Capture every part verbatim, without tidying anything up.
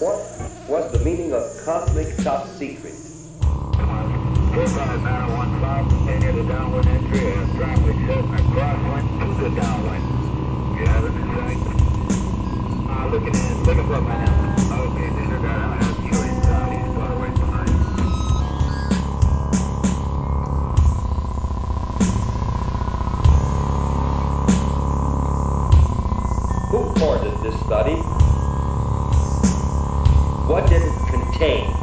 What was the meaning of cosmic top secret? Goodbye, Barrow one five, continue the downwind entry and traffic set crosswind to the downwind. You have an insight? Uh, looking in, looking for my now. Okay, disregard, I have you in southeast, far right behind. Who ordered this study? What did it contain?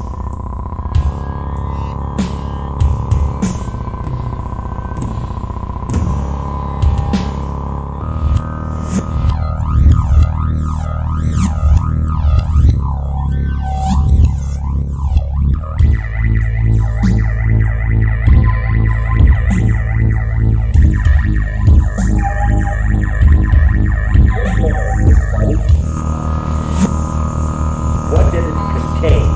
What did it contain?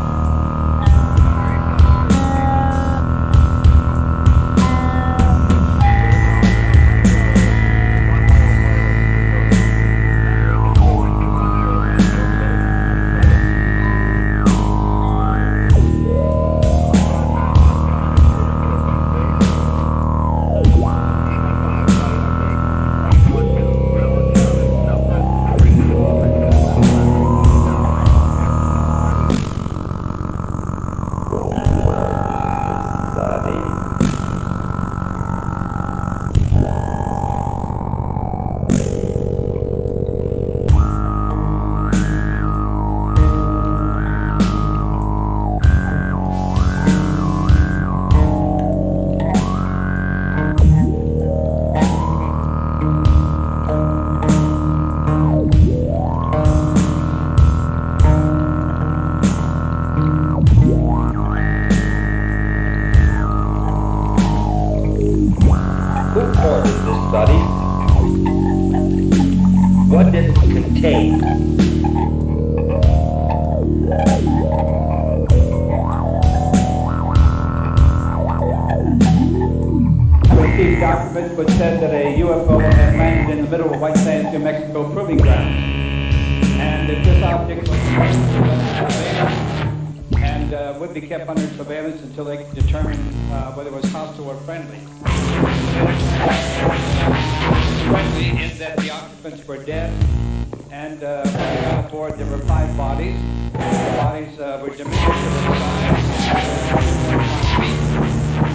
Who ordered this study? What did it contain? Received documents which said that a U F O had landed in the middle of White Sands, New Mexico proving ground, and that this object was surveillance and uh, would be kept under surveillance until they could determine uh, whether it was hostile or friendly. Friendly in that the occupants were dead, and uh, when they got aboard there were five bodies. The bodies uh, were diminutive in size, one point five feet.